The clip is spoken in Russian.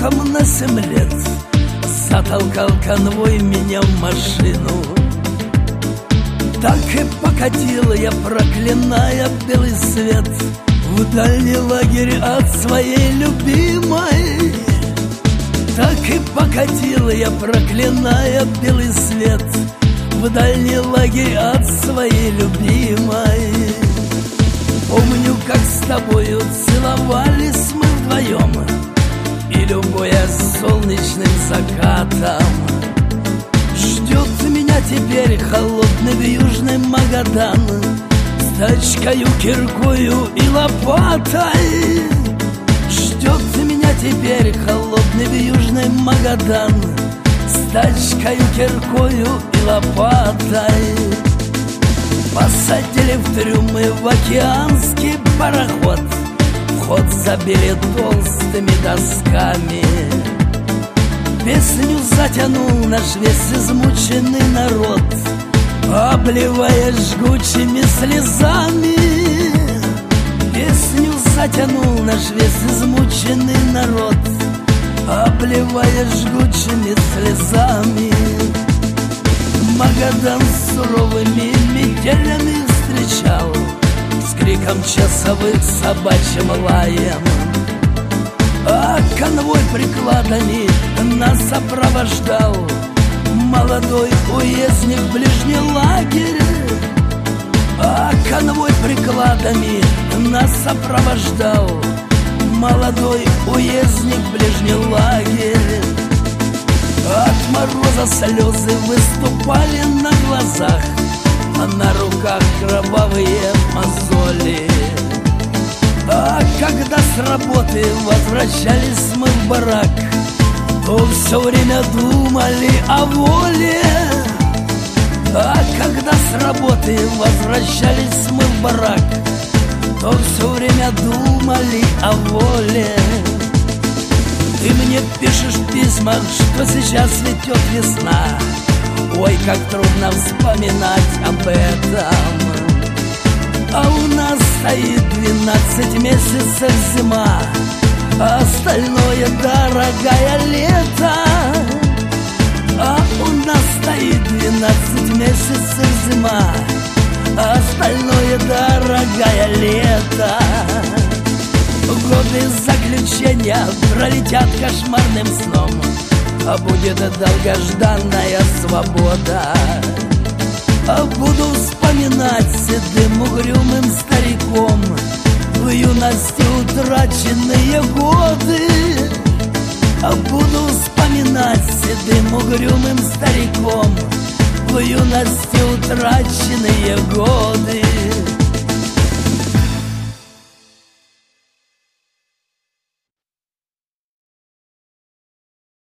сроком на 7 лет затолкал конвой меня в машину. Так и покатил я, проклиная белый свет, в дальний лагерь от своей любимой. Так и покатил я, проклиная белый свет, в дальний лагерь от своей любимой. Помню, как с тобою целовались мы вдвоем, и любуясь солнечным закатом. Ждет меня теперь холодный южный Магадан с тачкою, киркою и лопатой. Ждет меня теперь холодный южный Магадан с тачкою, киркою и лопатой. Посадили в трюмы в океанский пароход, вход забили толстыми досками. Песню затянул наш весь измученный народ, обливая жгучими слезами. Песню затянул наш весь измученный народ, обливая жгучими слезами. Магадан с суровыми метелями встречал, с криком часовых, собачьим лаем. А конвой прикладами нас сопровождал молодой уездник в ближний лагерь. А конвой прикладами нас сопровождал молодой уездник в ближний лагерь. От мороза слезы выступали на глазах, а на руках кровавые мозоли. А когда с работы возвращались мы в барак, то все время думали о воле. А когда с работы возвращались мы в барак, то все время думали о воле. Ты мне пишешь в письмах, что сейчас цветет весна. Ой, как трудно вспоминать об этом. А у нас стоит 12 месяцев зима, а остальное, дорогая, лето. А у нас стоит 12 месяцев зима, а остальное, дорогая, лето. Годы заключения пролетят кошмарным сном, а будет долгожданная свобода. А буду вспоминать седым угрюмым стариком в юности утраченные годы. А буду вспоминать седым угрюмым стариком в юности утраченные годы.